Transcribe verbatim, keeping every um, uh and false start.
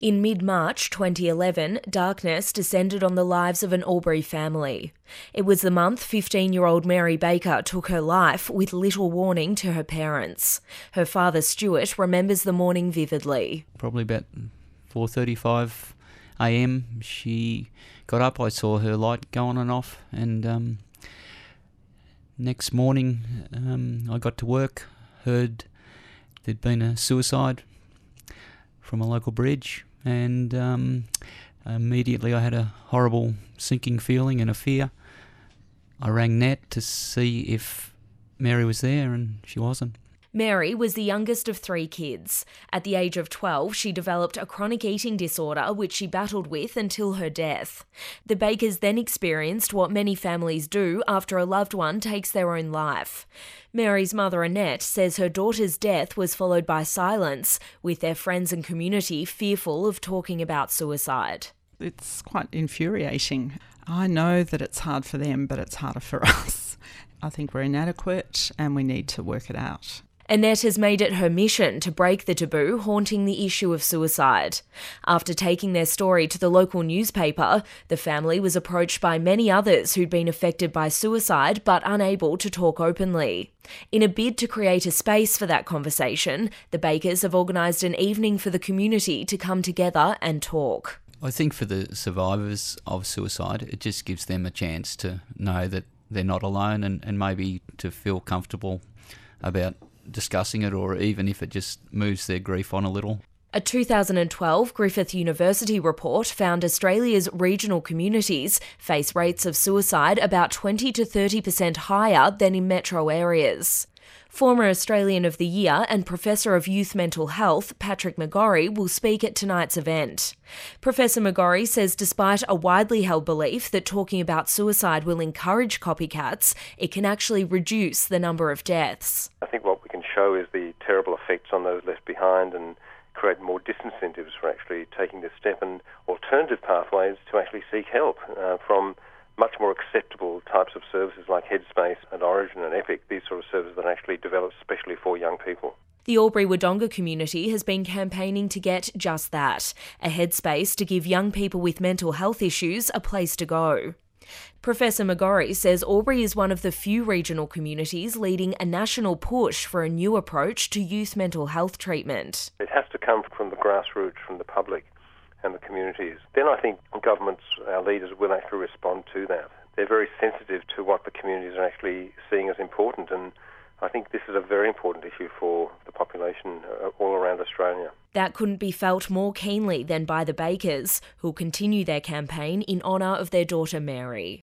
In mid-March twenty eleven, darkness descended on the lives of an Albury family. It was the month fifteen-year-old Mary Baker took her life with little warning to her parents. Her father, Stuart, remembers the morning vividly. Probably about four thirty-five a m she got up. I saw her light go on and off, and um, next morning um, I got to work, heard there'd been a suicide from a local bridge. And um, immediately I had a horrible sinking feeling and a fear. I rang Nat to see if Mary was there, and she wasn't. Mary was the youngest of three kids. At the age of twelve, she developed a chronic eating disorder which she battled with until her death. The Bakers then experienced what many families do after a loved one takes their own life. Mary's mother, Annette, says her daughter's death was followed by silence, with their friends and community fearful of talking about suicide. It's quite infuriating. I know that it's hard for them, but it's harder for us. I think we're inadequate and we need to work it out. Annette has made it her mission to break the taboo haunting the issue of suicide. After taking their story to the local newspaper, the family was approached by many others who'd been affected by suicide but unable to talk openly. In a bid to create a space for that conversation, the Bakers have organised an evening for the community to come together and talk. I think for the survivors of suicide, it just gives them a chance to know that they're not alone, and, and maybe to feel comfortable about discussing it, or even if it just moves their grief on a little. A two thousand twelve Griffith University report found Australia's regional communities face rates of suicide about twenty to thirty percent higher than in metro areas. Former Australian of the Year and Professor of Youth Mental Health, Patrick McGorry, will speak at tonight's event. Professor McGorry says despite a widely held belief that talking about suicide will encourage copycats, it can actually reduce the number of deaths. I think what we can show is the terrible effects on those left behind and create more disincentives for actually taking this step, and alternative pathways to actually seek help uh, from much more acceptable types of services like Headspace and Origin and Epic, these sort of services that are actually developed especially for young people. The Albury-Wodonga community has been campaigning to get just that, a headspace to give young people with mental health issues a place to go. Professor McGorry says Albury is one of the few regional communities leading a national push for a new approach to youth mental health treatment. It has to come from the grassroots, from the public and the communities. Then I think governments, our leaders, will actually respond to that. They're very sensitive to what the communities are actually seeing as important, and I think this is a very important issue for the population all around Australia. That couldn't be felt more keenly than by the Bakers, who'll continue their campaign in honour of their daughter Mary.